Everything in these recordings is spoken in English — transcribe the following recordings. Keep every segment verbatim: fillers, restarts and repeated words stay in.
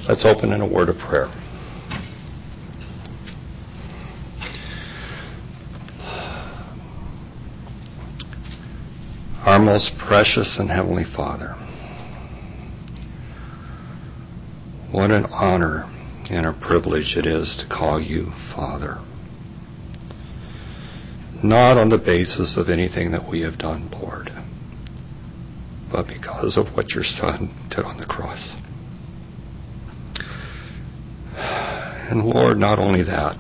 Let's open in a word of prayer. Our most precious and heavenly Father, what an honor and a privilege it is to call you Father. Not on the basis of anything that we have done, Lord, but because of what your Son did on the cross. And Lord, not only that,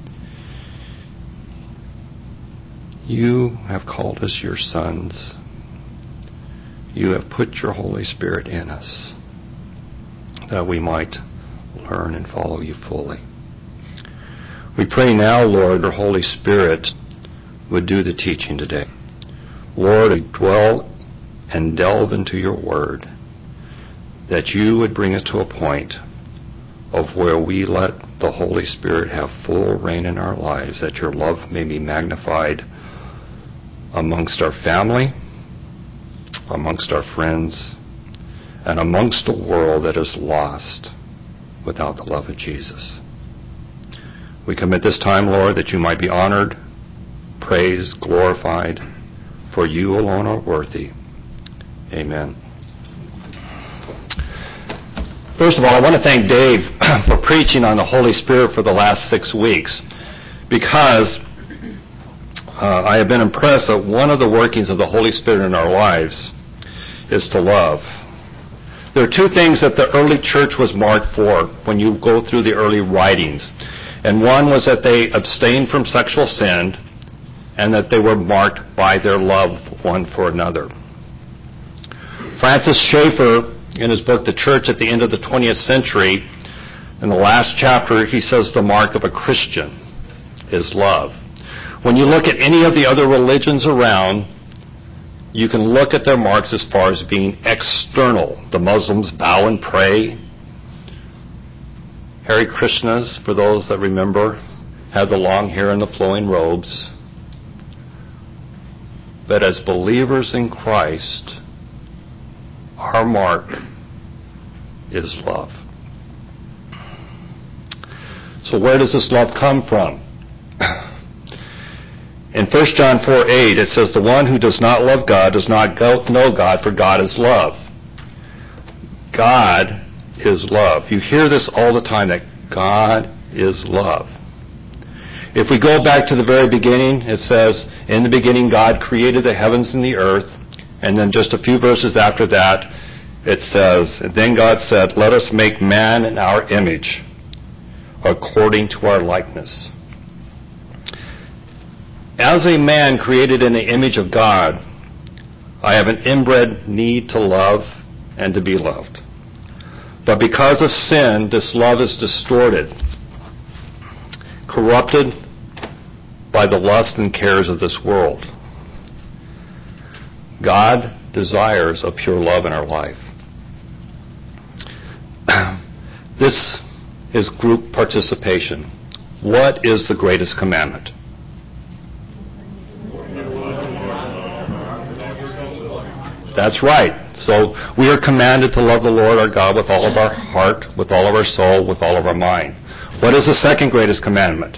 you have called us your sons. You have put your Holy Spirit in us that we might learn and follow you fully. We pray now, Lord, your Holy Spirit would do the teaching today. Lord, dwell and delve into your word, that you would bring us to a point of where we let the Holy Spirit have full reign in our lives, that your love may be magnified amongst our family, amongst our friends, and amongst a world that is lost without the love of Jesus. We commit this time, Lord, that you might be honored, praised, glorified, for you alone are worthy. Amen. First of all, I want to thank Dave for preaching on the Holy Spirit for the last six weeks, because uh, I have been impressed that one of the workings of the Holy Spirit in our lives is to love. There are two things that the early church was marked for when you go through the early writings. And one was that they abstained from sexual sin, and that they were marked by their love one for another. Francis Schaeffer, in his book The Church at the End of the twentieth Century, in the last chapter, he says the mark of a Christian is love. When you look at any of the other religions around, you can look at their marks as far as being external. The Muslims bow and pray. Hare Krishnas, for those that remember, had the long hair and the flowing robes. But as believers in Christ, our mark is love. So where does this love come from? In First John four eight, it says, the one who does not love God does not go, know God, for God is love. God is love. You hear this all the time, that God is love. If we go back to the very beginning, it says, in the beginning God created the heavens and the earth. And then just a few verses after that, it says, then God said, let us make man in our image, according to our likeness. As a man created in the image of God, I have an inbred need to love and to be loved. But because of sin, this love is distorted, corrupted by the lust and cares of this world. God desires a pure love in our life. This is group participation. What is the greatest commandment? That's right. So we are commanded to love the Lord our God with all of our heart, with all of our soul, with all of our mind. What is the second greatest commandment?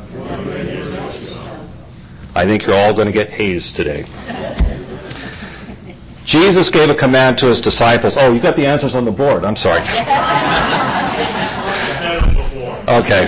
I think you're all going to get A's today. Jesus gave a command to his disciples. Oh, you got the answers on the board. I'm sorry. Okay.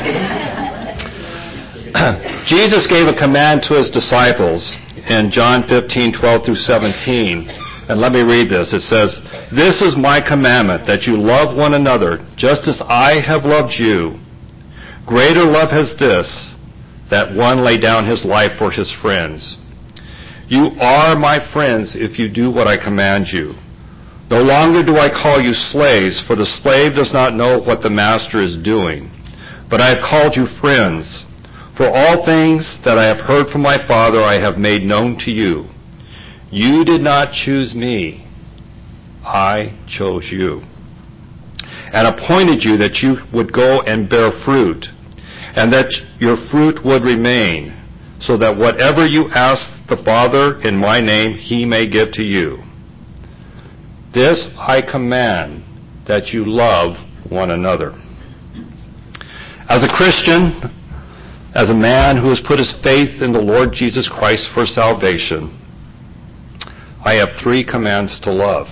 Jesus gave a command to his disciples in John fifteen twelve through seventeen. And let me read this. It says, this is my commandment, that you love one another, just as I have loved you. Greater love has this, that one lay down his life for his friends. You are my friends if you do what I command you. No longer do I call you slaves, for the slave does not know what the master is doing. But I have called you friends. For all things that I have heard from my Father I have made known to you. You did not choose me. I chose you. And appointed you that you would go and bear fruit, and that your fruit would remain, so that whatever you ask the Father in my name, he may give to you. This I command, that you love one another. As a Christian, as a man who has put his faith in the Lord Jesus Christ for salvation, I have three commands to love.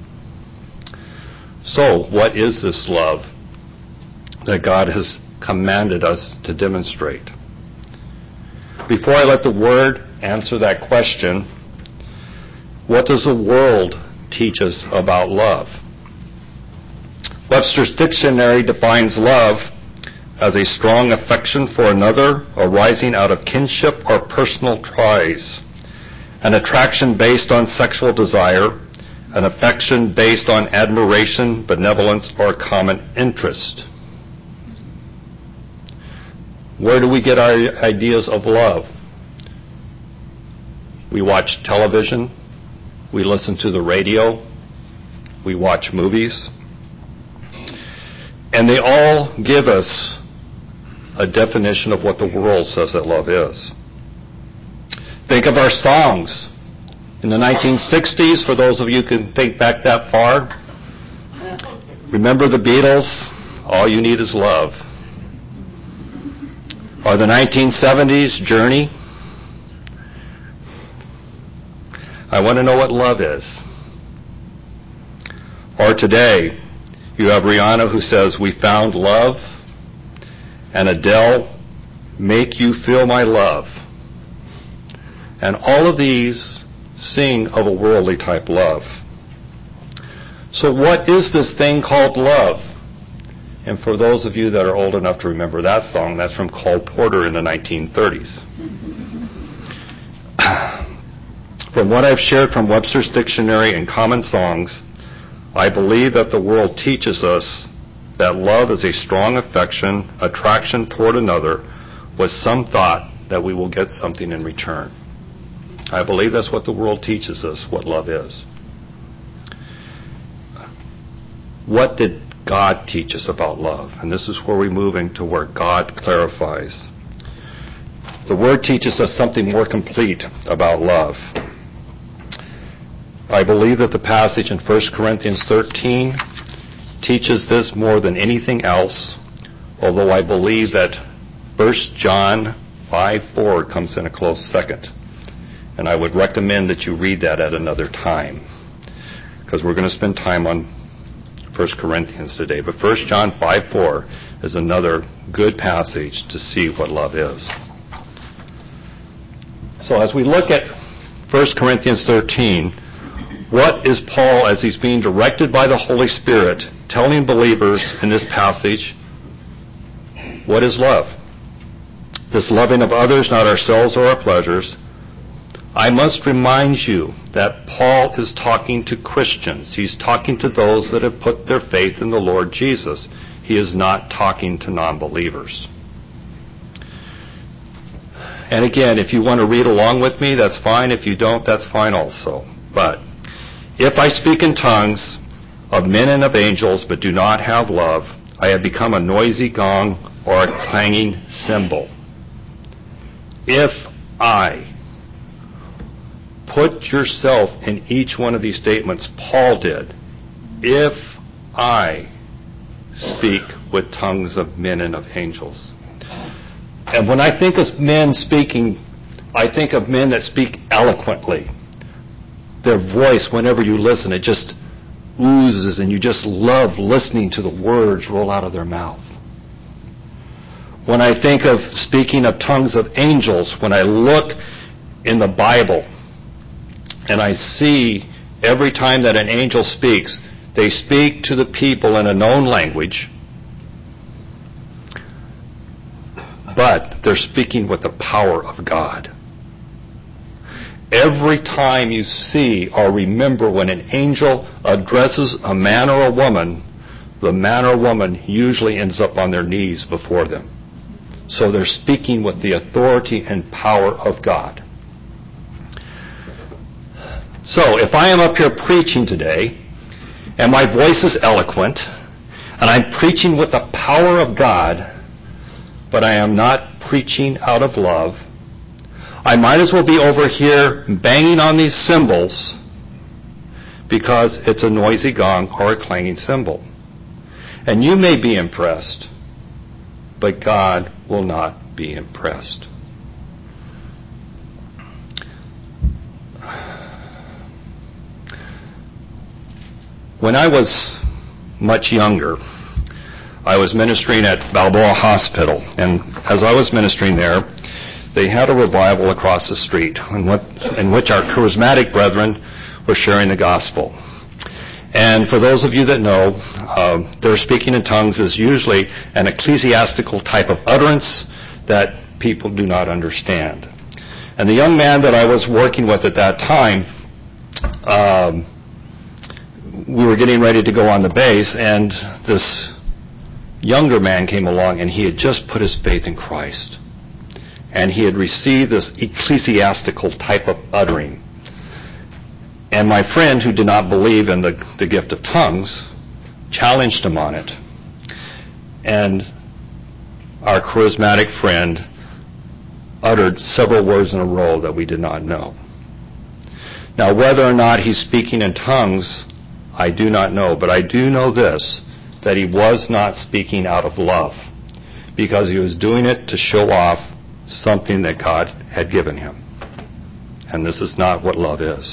So, what is this love that God has commanded us to demonstrate? Before I let the Word answer that question, what does the world teach us about love? Webster's Dictionary defines love as a strong affection for another arising out of kinship or personal ties, an attraction based on sexual desire, an affection based on admiration, benevolence, or common interest. Where do we get our ideas of love? We watch television, we listen to the radio, we watch movies, and they all give us a definition of what the world says that love is. Think of our songs. In the nineteen sixties, for those of you who can think back that far, remember the Beatles? All You Need Is Love. Or the nineteen seventies, Journey? I want to know what love is. Or today, you have Rihanna who says, "We found love," and Adele, "Make You Feel My Love." And all of these sing of a worldly type love. So what is this thing called love? And for those of you that are old enough to remember that song, that's from Cole Porter in the nineteen thirties. From what I've shared from Webster's Dictionary and Common Songs, I believe that the world teaches us that love is a strong affection, attraction toward another, with some thought that we will get something in return. I believe that's what the world teaches us, what love is. What did God teach us about love? And this is where we move into where God clarifies. The Word teaches us something more complete about love. I believe that the passage in First Corinthians thirteen teaches this more than anything else, although I believe that First John five four comes in a close second. And I would recommend that you read that at another time, because we're going to spend time on First Corinthians today. But First John five four is another good passage to see what love is. So as we look at First Corinthians thirteen, what is Paul, as he's being directed by the Holy Spirit, telling believers in this passage? What is love? This loving of others, not ourselves or our pleasures. I must remind you that Paul is talking to Christians. He's talking to those that have put their faith in the Lord Jesus. He is not talking to non-believers. And again, if you want to read along with me, that's fine. If you don't, that's fine also. But if I speak in tongues of men and of angels, but do not have love, I have become a noisy gong or a clanging cymbal. If I put yourself in each one of these statements, Paul did. If I speak with tongues of men and of angels. And when I think of men speaking, I think of men that speak eloquently. Their voice, whenever you listen, it just oozes, and you just love listening to the words roll out of their mouth. When I think of speaking of tongues of angels, when I look in the Bible and I see every time that an angel speaks, they speak to the people in a known language, but they're speaking with the power of God. Every time you see or remember when an angel addresses a man or a woman, the man or woman usually ends up on their knees before them. So they're speaking with the authority and power of God. So if I am up here preaching today, and my voice is eloquent, and I'm preaching with the power of God, but I am not preaching out of love, I might as well be over here banging on these cymbals because it's a noisy gong or a clanging cymbal. And you may be impressed, but God will not be impressed. When I was much younger, I was ministering at Balboa Hospital, and as I was ministering there, they had a revival across the street in, what, in which our charismatic brethren were sharing the gospel. And for those of you that know, uh, their speaking in tongues is usually an ecclesiastical type of utterance that people do not understand. And the young man that I was working with at that time, um, we were getting ready to go on the base, and this younger man came along, and he had just put his faith in Christ. And he had received this ecclesiastical type of uttering. And my friend, who did not believe in the, the gift of tongues, challenged him on it. And our charismatic friend uttered several words in a row that we did not know. Now, whether or not he's speaking in tongues, I do not know. But I do know this, that he was not speaking out of love, because he was doing it to show off something that God had given him. And this is not what love is.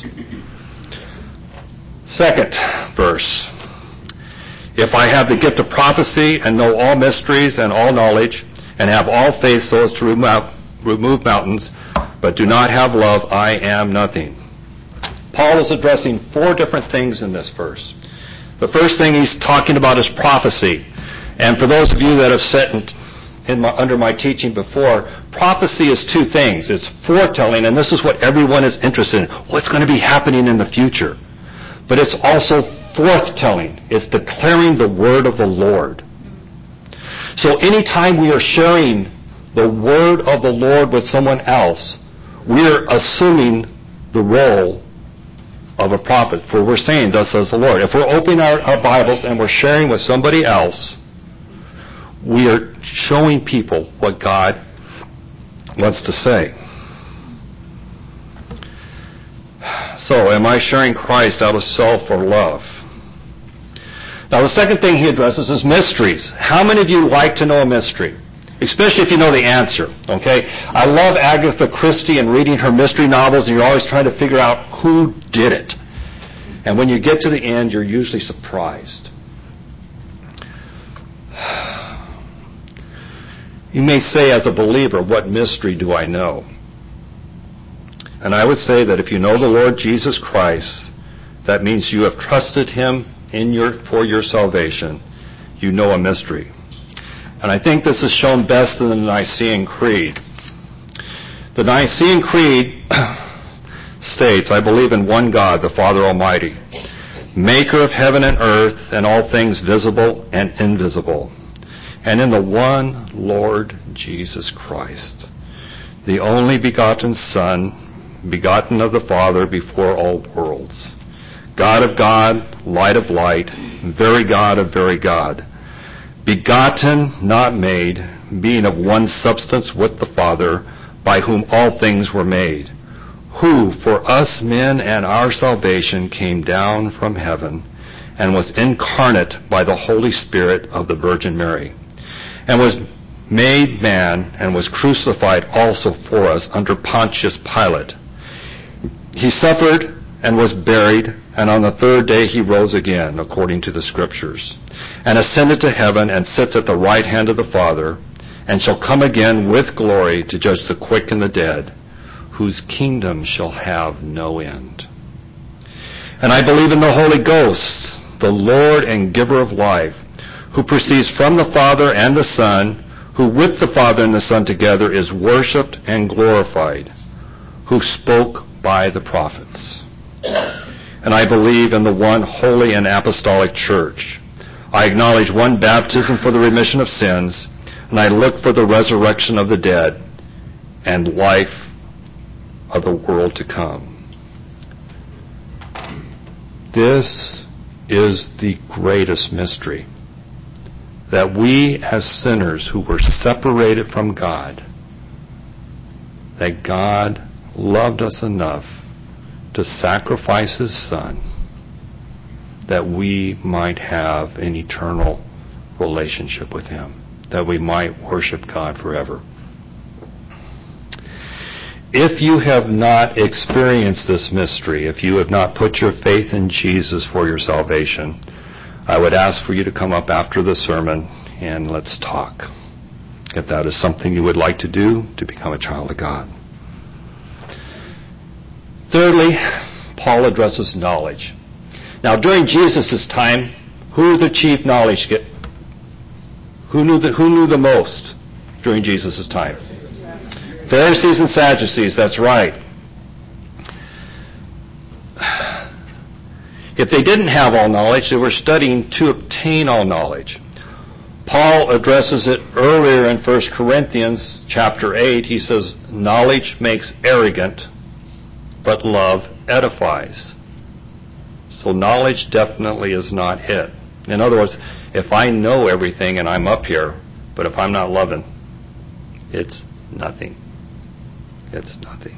Second verse. If I have the gift of prophecy and know all mysteries and all knowledge, and have all faith so as to remove, remove mountains, but do not have love, I am nothing. Paul is addressing four different things in this verse. The first thing he's talking about is prophecy. And for those of you that have sat in, in my, under my teaching before, prophecy is two things. It's foretelling, and this is what everyone is interested in. What's going to be happening in the future? But it's also forthtelling. It's declaring the word of the Lord. So anytime we are sharing the word of the Lord with someone else, we're assuming the role of a prophet. For we're saying, thus says the Lord. If we're opening our, our Bibles and we're sharing with somebody else, we are showing people what God wants to say. So, am I sharing Christ out of self or love? Now, the second thing he addresses is mysteries. How many of you like to know a mystery? Especially if you know the answer, okay? I love Agatha Christie and reading her mystery novels, and you're always trying to figure out who did it. And when you get to the end, you're usually surprised. You may say, as a believer, what mystery do I know? And I would say that if you know the Lord Jesus Christ, that means you have trusted Him in your for your salvation. You know a mystery. And I think this is shown best in the Nicene Creed. The Nicene Creed states, I believe in one God, the Father Almighty, maker of heaven and earth and all things visible and invisible, and in the one Lord Jesus Christ, the only begotten Son, begotten of the Father before all worlds, God of God, light of light, very God of very God, begotten, not made, being of one substance with the Father, by whom all things were made, who for us men and our salvation came down from heaven, and was incarnate by the Holy Spirit of the Virgin Mary, and was made man, and was crucified also for us under Pontius Pilate. He suffered and was buried, and on the third day he rose again, according to the Scriptures, and ascended to heaven, and sits at the right hand of the Father, and shall come again with glory to judge the quick and the dead, whose kingdom shall have no end. And I believe in the Holy Ghost, the Lord and giver of life, who proceeds from the Father and the Son, who with the Father and the Son together is worshipped and glorified, who spoke by the prophets. And I believe in the one holy and apostolic church. I acknowledge one baptism for the remission of sins, and I look for the resurrection of the dead and life of the world to come. This is the greatest mystery, that we as sinners who were separated from God, that God loved us enough to sacrifice His Son that we might have an eternal relationship with Him, that we might worship God forever. If you have not experienced this mystery, if you have not put your faith in Jesus for your salvation, I would ask for you to come up after the sermon and let's talk. If that is something you would like to do to become a child of God. Thirdly, Paul addresses knowledge. Now, during Jesus' time, who were the chief knowledge? Who knew the, who knew the most during Jesus' time? Pharisees and Sadducees, that's right. If they didn't have all knowledge, they were studying to obtain all knowledge. Paul addresses it earlier in First Corinthians chapter eight. He says, knowledge makes arrogant, but love edifies. So knowledge definitely is not it. In other words, if I know everything and I'm up here, but if I'm not loving, it's nothing. It's nothing.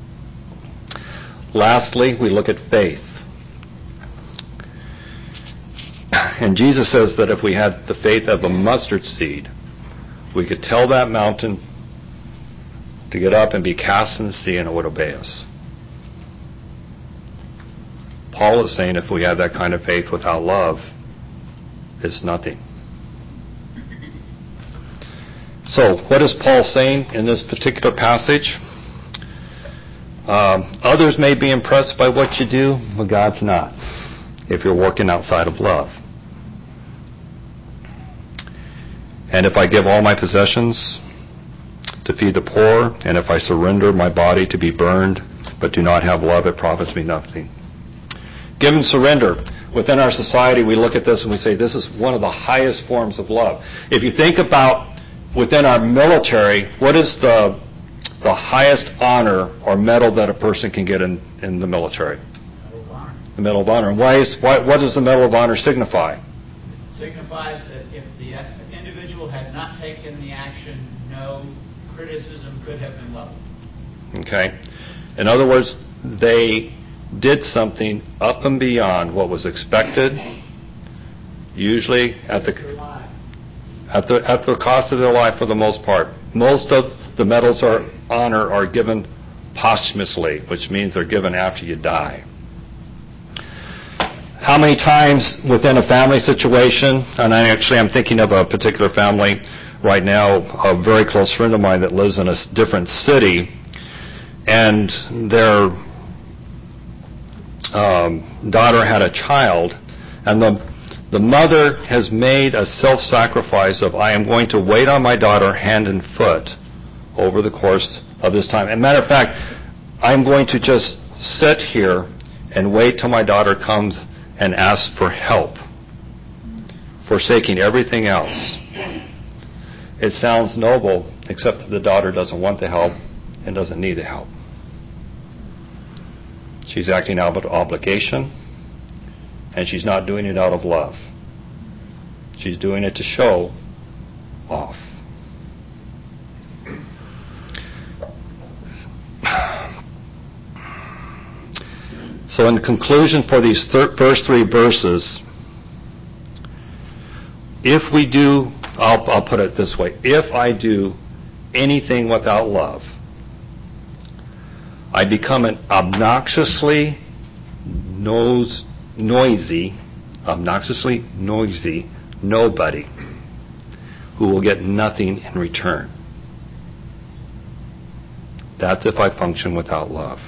Lastly, we look at faith. And Jesus says that if we had the faith of a mustard seed, we could tell that mountain to get up and be cast in the sea and it would obey us. Paul is saying if we had that kind of faith without love, it's nothing. So, what is Paul saying in this particular passage? Um, others may be impressed by what you do, but God's not, if you're working outside of love. And if I give all my possessions to feed the poor, and if I surrender my body to be burned, but do not have love, it profits me nothing. Give and surrender. Within our society, we look at this and we say this is one of the highest forms of love. If you think about within our military, what is the the highest honor or medal that a person can get in, in the military? Medal of Honor. The Medal of Honor. And why is why, what does the Medal of Honor signify? It signifies that if the individual had not taken the action, no criticism could have been leveled. Okay. In other words, they did something up and beyond what was expected, usually at the at the at the cost of their life for the most part. Most of the medals of honor are given posthumously, which means they're given after you die. How many times within a family situation, and I actually I'm thinking of a particular family right now, a very close friend of mine that lives in a different city, and their um, daughter had a child, and the the mother has made a self-sacrifice of I am going to wait on my daughter hand and foot over the course of this time. And matter of fact, I'm going to just sit here and wait till my daughter comes and asks for help, forsaking everything else. It sounds noble, except that the daughter doesn't want the help and doesn't need the help. She's acting out of obligation, and she's not doing it out of love. She's doing it to show off. So in conclusion for these thir- first three verses, if we do, I'll, I'll put it this way, if I do anything without love, I become an obnoxiously nose, noisy, obnoxiously noisy nobody who will get nothing in return. That's if I function without love.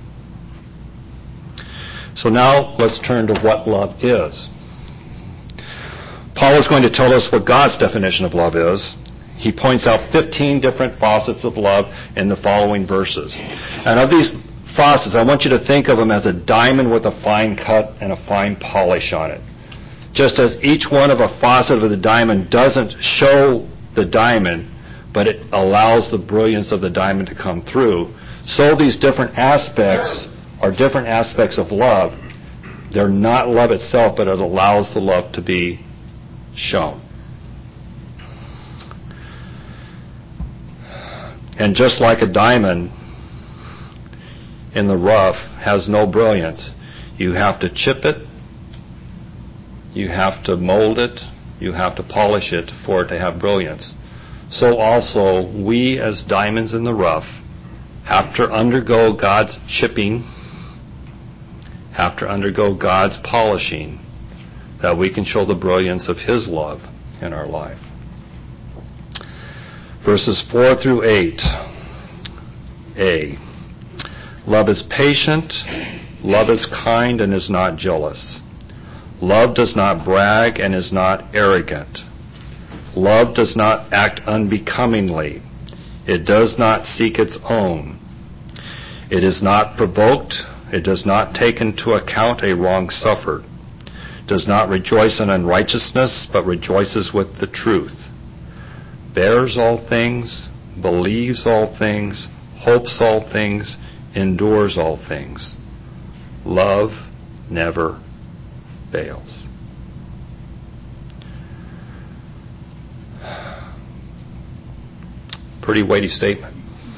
So now let's turn to what love is. Paul is going to tell us what God's definition of love is. He points out fifteen different facets of love in the following verses. And of these facets, I want you to think of them as a diamond with a fine cut and a fine polish on it. Just as each one of a facet of the diamond doesn't show the diamond, but it allows the brilliance of the diamond to come through, so these different aspects are different aspects of love. They're not love itself, but it allows the love to be shown. And just like a diamond in the rough has no brilliance, you have to chip it, you have to mold it, You have to polish it for it to have brilliance. So also, we as diamonds in the rough have to undergo God's chipping, have to undergo God's polishing, that we can show the brilliance of His love in our life. Verses four through eight. A. Love is patient, love is kind and is not jealous. Love does not brag and is not arrogant. Love does not act unbecomingly. It does not seek its own. It is not provoked. It does not take into account a wrong suffered. Does not rejoice in unrighteousness, but rejoices with the truth. Bears all things, believes all things, hopes all things, endures all things. Love never fails. Pretty weighty statement.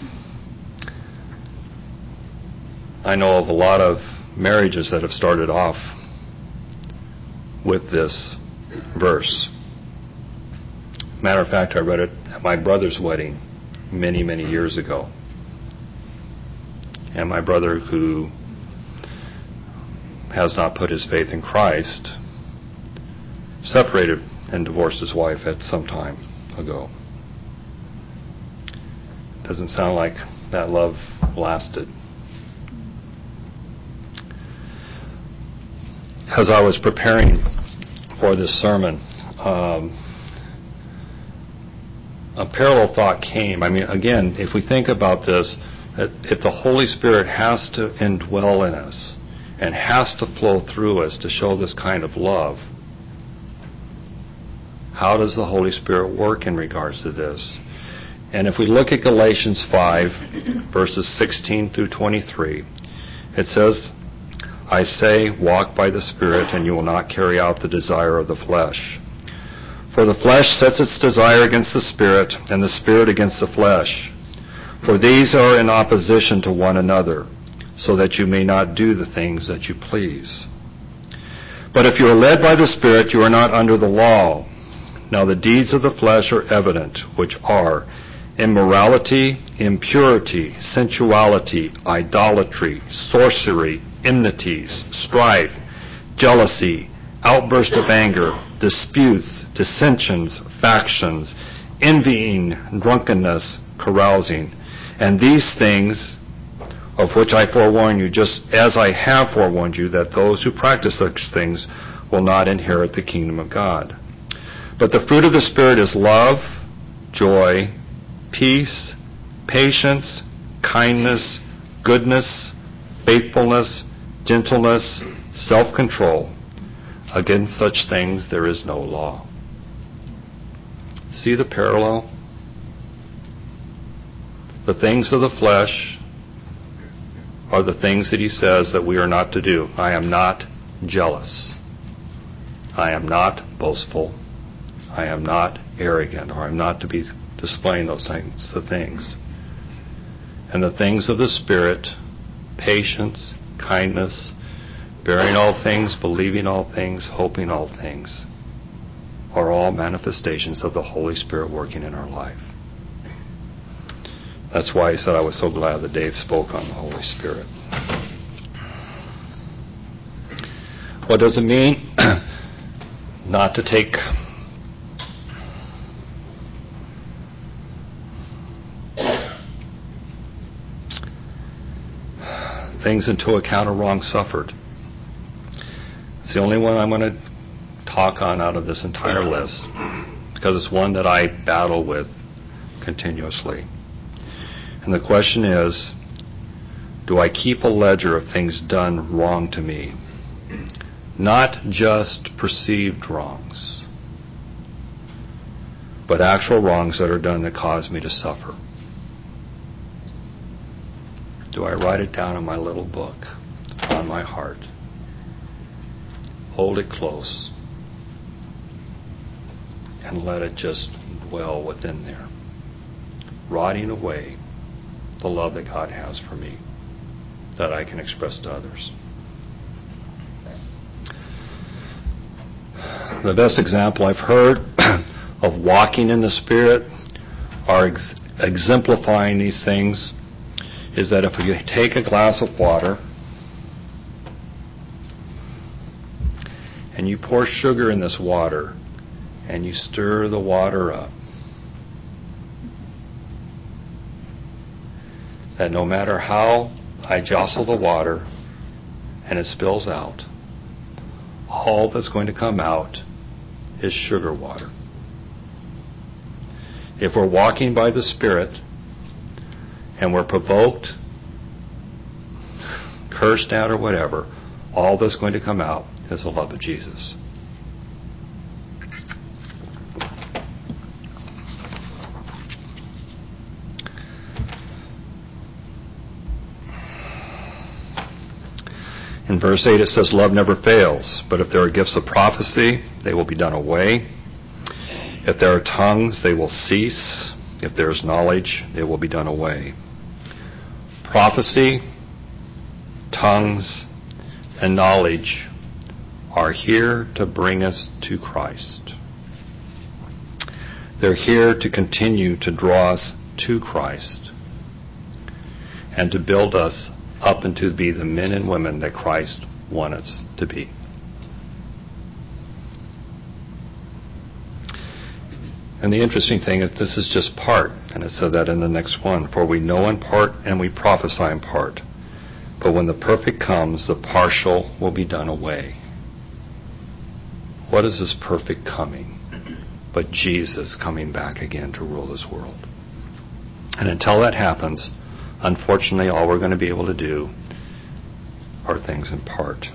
I know of a lot of marriages that have started off with this verse. Matter of fact, I read it at my brother's wedding many, many years ago. And my brother, who has not put his faith in Christ, separated and divorced his wife at some time ago. Doesn't sound like that love lasted. As I was preparing for this sermon, um, a parallel thought came. I mean, again, if we think about this, that if the Holy Spirit has to indwell in us and has to flow through us to show this kind of love, how does the Holy Spirit work in regards to this? And if we look at Galatians five, verses sixteen through twenty-three, it says, I say, walk by the Spirit, and you will not carry out the desire of the flesh. For the flesh sets its desire against the Spirit, and the Spirit against the flesh. For these are in opposition to one another, so that you may not do the things that you please. But if you are led by the Spirit, you are not under the law. Now the deeds of the flesh are evident, which are immorality, impurity, sensuality, idolatry, sorcery, enmities, strife, jealousy, outburst of anger, disputes, dissensions, factions, envying, drunkenness, carousing. And these things, of which I forewarn you, just as I have forewarned you, that those who practice such things will not inherit the kingdom of God. But the fruit of the Spirit is love, joy, peace, patience, kindness, goodness, faithfulness, gentleness, self-control. Against such things there is no law. See the parallel? The things of the flesh are the things that he says that we are not to do. I am not jealous. I am not boastful. I am not arrogant, or I'm not to be displaying those things, the things. And the things of the Spirit, patience, kindness, bearing all things, believing all things, hoping all things, are all manifestations of the Holy Spirit working in our life. That's why I said I was so glad that Dave spoke on the Holy Spirit. What does it mean? Not to take things into account of wrong suffered. It's the only one I'm going to talk on out of this entire list, because it's one that I battle with continuously. And the question is, do I keep a ledger of things done wrong to me? Not just perceived wrongs, but actual wrongs that are done that cause me to suffer. Do I write it down in my little book, on my heart? Hold it close and let it just dwell within there, rotting away the love that God has for me, that I can express to others. the best example I've heard of walking in the Spirit or ex- exemplifying these things is that if you take a glass of water and you pour sugar in this water and you stir the water up, that no matter how I jostle the water and it spills out, all that's going to come out is sugar water. If we're walking by the Spirit and we're provoked, cursed out or whatever, all that's going to come out is the love of Jesus. In verse eight it says, love never fails, but if there are gifts of prophecy, they will be done away. If there are tongues, they will cease. If there is knowledge, it will be done away. Prophecy, tongues, and knowledge are here to bring us to Christ. They're here to continue to draw us to Christ and to build us up and to be the men and women that Christ wants us to be. And the interesting thing is this is just part, and it said that in the next one, for we know in part and we prophesy in part. But when the perfect comes, the partial will be done away. What is this perfect coming? But Jesus coming back again to rule this world. And until that happens, unfortunately, all we're going to be able to do are things in part.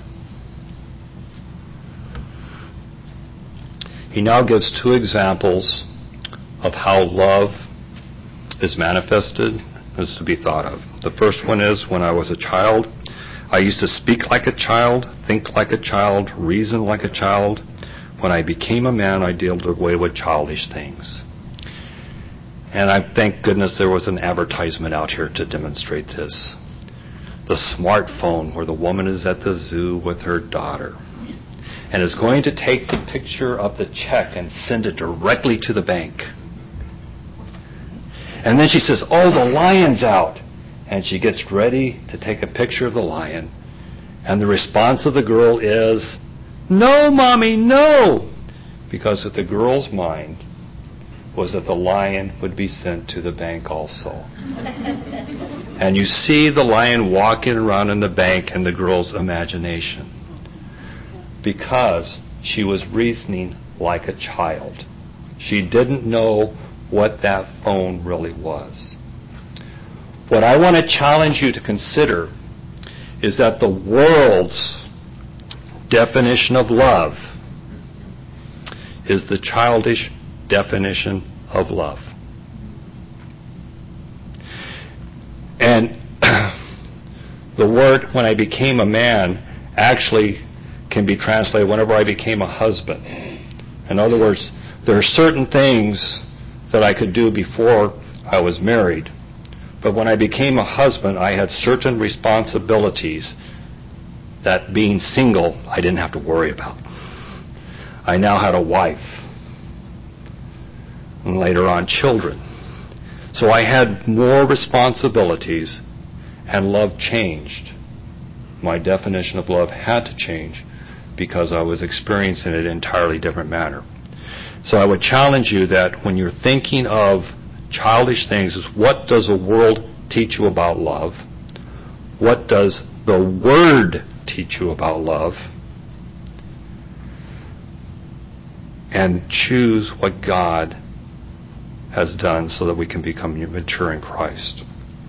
He now gives two examples of how love is manifested, is to be thought of. The first one is when I was a child, I used to speak like a child, think like a child, reason like a child. When I became a man, I dealt away with childish things. And I thank goodness there was an advertisement out here to demonstrate this. The smartphone where the woman is at the zoo with her daughter and is going to take the picture of the check and send it directly to the bank. And then she says, oh, the lion's out. And she gets ready to take a picture of the lion. And the response of the girl is, no, Mommy, no. Because with the girl's mind was that the lion would be sent to the bank also. And you see the lion walking around in the bank in the girl's imagination. Because she was reasoning like a child. She didn't know what that phone really was. What I want to challenge you to consider is that the world's definition of love is the childish definition of love. And the word, when I became a man, actually can be translated whenever I became a husband. In other words, there are certain things that I could do before I was married. But when I became a husband, I had certain responsibilities that being single, I didn't have to worry about. I now had a wife. And later on, children. So I had more responsibilities, and love changed. My definition of love had to change because I was experiencing it in an entirely different manner. So I would challenge you that when you're thinking of childish things, is what does the world teach you about love? What does the Word teach you about love? And choose what God has done so that we can become mature in Christ.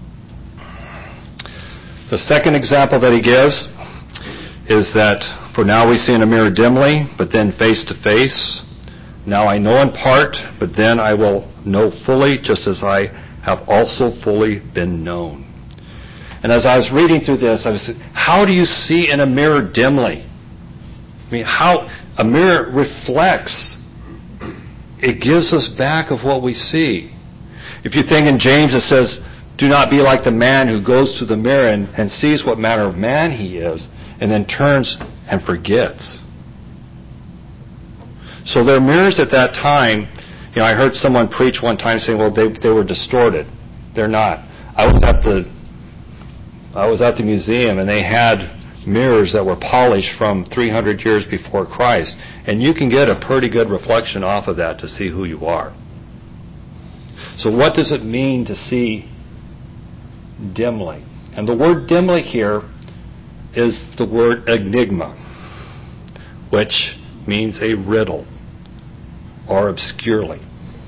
The second example that he gives is that for now we see in a mirror dimly, but then face to face. Now I know in part, but then I will know fully, just as I have also fully been known. And as I was reading through this, I was saying, how do you see in a mirror dimly? I mean, how a mirror reflects. It gives us back of what we see. If you think in James it says, do not be like the man who goes to the mirror and, and sees what manner of man he is, and then turns and forgets. So their mirrors at that time, you know, I heard someone preach one time saying, well, they they were distorted. They're not. I was at the I was at the museum, and they had mirrors that were polished from three hundred years before Christ, and you can get a pretty good reflection off of that to see who you are. So what does it mean to see dimly? And the word dimly here is the word enigma, which means a riddle or obscurely.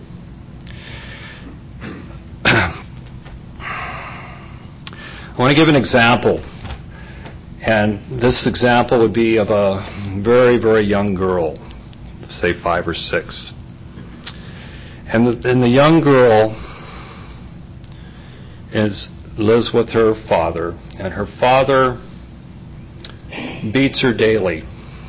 I want to give an example. And this example would be of a very, very young girl, say five or six. And the, and the young girl is lives with her father, and her father beats her daily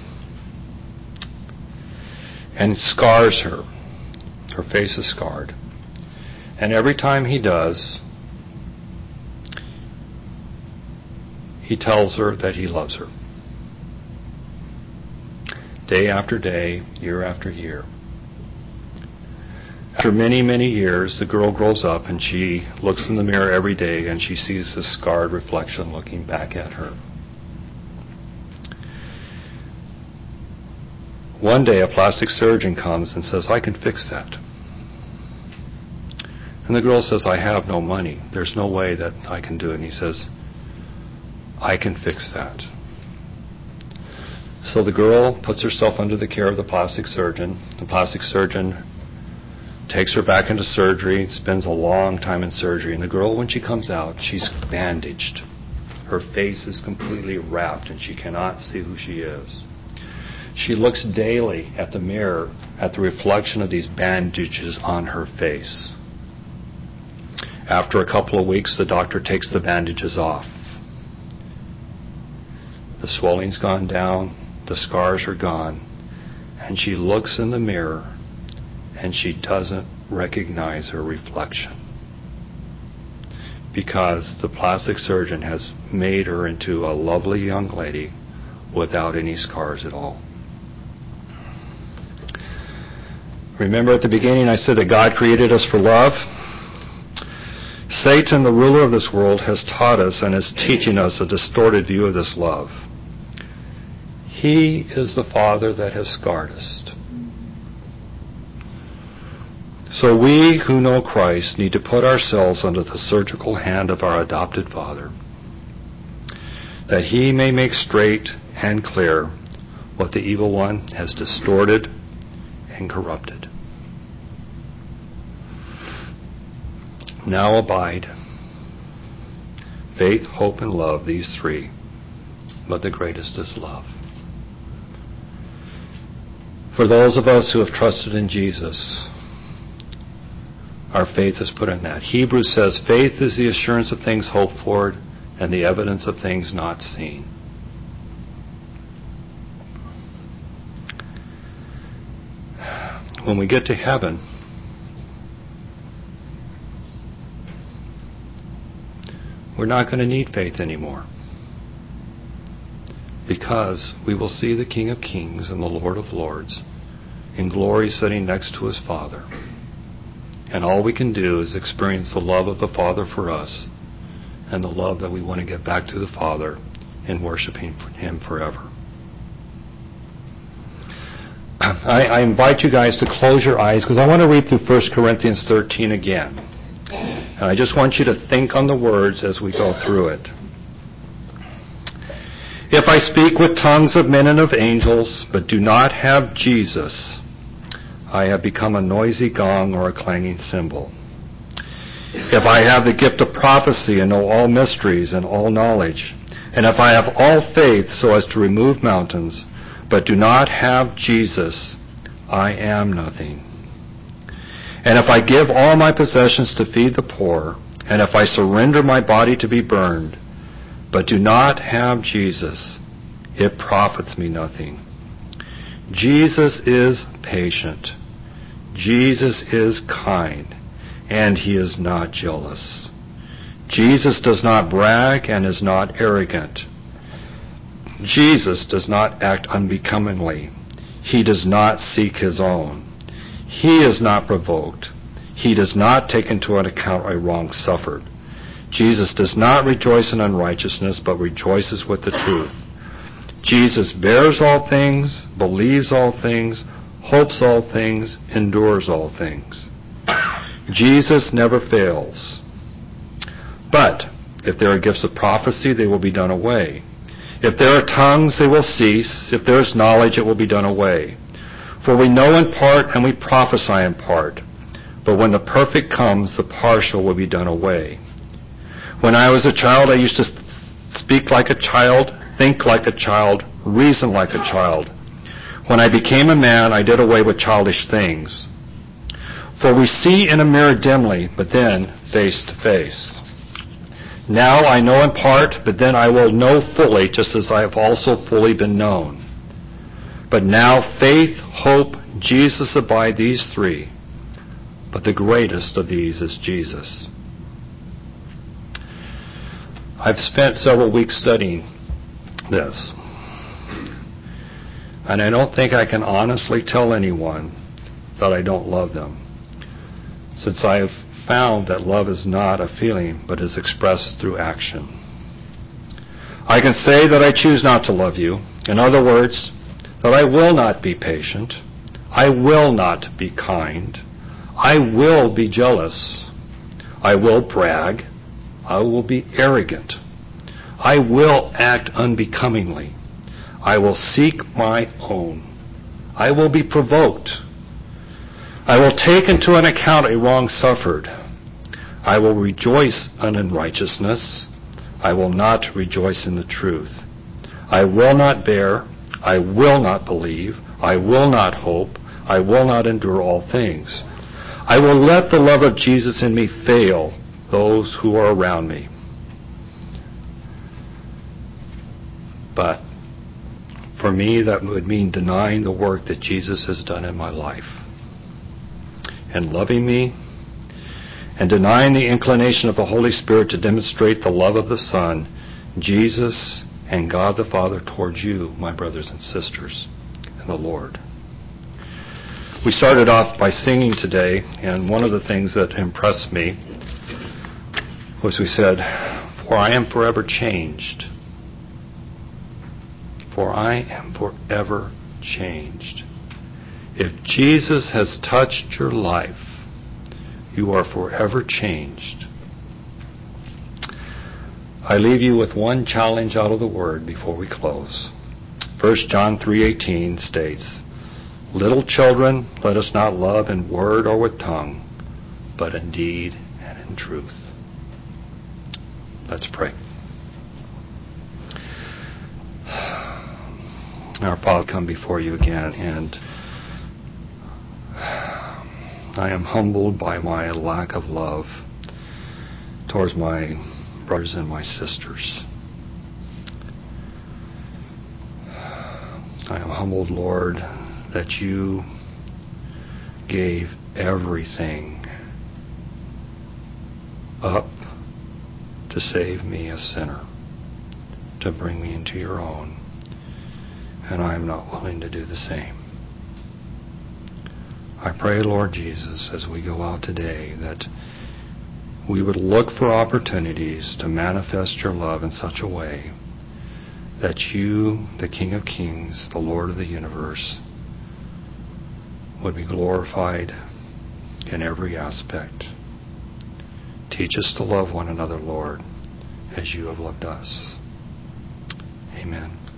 and scars her. Her face is scarred. And every time he does, he tells her that he loves her. Day after day, year after year. After many, many years, the girl grows up and she looks in the mirror every day and she sees this scarred reflection looking back at her. One day, a plastic surgeon comes and says, I can fix that. And the girl says, I have no money. There's no way that I can do it. And he says, I can fix that. So the girl puts herself under the care of the plastic surgeon. The plastic surgeon takes her back into surgery, spends a long time in surgery. And the girl, when she comes out, she's bandaged. Her face is completely wrapped and she cannot see who she is. She looks daily at the mirror, at the reflection of these bandages on her face. After a couple of weeks, the doctor takes the bandages off. The swelling's gone down, the scars are gone, and she looks in the mirror and she doesn't recognize her reflection because the plastic surgeon has made her into a lovely young lady without any scars at all. Remember at the beginning I said that God created us for love? Satan, the ruler of this world, has taught us and is teaching us a distorted view of this love. He is the Father that has scarred us. So we who know Christ need to put ourselves under the surgical hand of our adopted Father, that He may make straight and clear what the evil one has distorted and corrupted. Now abide faith, hope, and love, these three, but the greatest is love. For those of us who have trusted in Jesus, our faith is put in that. Hebrews says, faith is the assurance of things hoped for and the evidence of things not seen. When we get to heaven, we're not going to need faith anymore, because we will see the King of Kings and the Lord of Lords in glory sitting next to His Father. And all we can do is experience the love of the Father for us and the love that we want to get back to the Father in worshiping Him forever. I, I invite you guys to close your eyes because I want to read through First Corinthians thirteen again. And I just want you to think on the words as we go through it. If I speak with tongues of men and of angels, but do not have Jesus, I have become a noisy gong or a clanging cymbal. If I have the gift of prophecy and know all mysteries and all knowledge, and if I have all faith so as to remove mountains, but do not have Jesus, I am nothing. And if I give all my possessions to feed the poor, and if I surrender my body to be burned, but do not have Jesus, it profits me nothing. Jesus is patient. Jesus is kind, and He is not jealous. Jesus does not brag and is not arrogant. Jesus does not act unbecomingly. He does not seek his own. He is not provoked. He does not take into account a wrong suffered. Jesus does not rejoice in unrighteousness, but rejoices with the truth. Jesus bears all things, believes all things, hopes all things, endures all things. Jesus never fails. But if there are gifts of prophecy, they will be done away. If there are tongues, they will cease. If there is knowledge, it will be done away. For we know in part and we prophesy in part. But when the perfect comes, the partial will be done away. When I was a child, I used to speak like a child, think like a child, reason like a child. When I became a man, I did away with childish things. For we see in a mirror dimly, but then face to face. Now I know in part, but then I will know fully, just as I have also fully been known. But now faith, hope, Jesus abide, these three. But the greatest of these is Jesus. I've spent several weeks studying this. And I don't think I can honestly tell anyone that I don't love them, since I have found that love is not a feeling, but is expressed through action. I can say that I choose not to love you. In other words, that I will not be patient. I will not be kind. I will be jealous. I will brag. I will be arrogant. I will act unbecomingly. I will seek my own. I will be provoked. I will take into an account a wrong suffered. I will rejoice in unrighteousness. I will not rejoice in the truth. I will not bear. I will not believe. I will not hope. I will not endure all things. I will let the love of Jesus in me fail those who are around me. But for me, that would mean denying the work that Jesus has done in my life, and loving me, and denying the inclination of the Holy Spirit to demonstrate the love of the Son, Jesus, and God the Father towards you, my brothers and sisters in the Lord. We started off by singing today, and one of the things that impressed me was we said, "For I am forever changed." For I am forever changed. If Jesus has touched your life, you are forever changed. I leave you with one challenge out of the Word before we close. First John three eighteen states, "Little children, let us not love in word or with tongue, but in deed and in truth." Let's pray. Our Father, come before you again, and I am humbled by my lack of love towards my brothers and my sisters. I am humbled, Lord, that you gave everything up to save me, a sinner, to bring me into your own. And I am not willing to do the same. I pray, Lord Jesus, as we go out today, that we would look for opportunities to manifest your love in such a way that you, the King of Kings, the Lord of the universe, would be glorified in every aspect. Teach us to love one another, Lord, as you have loved us. Amen.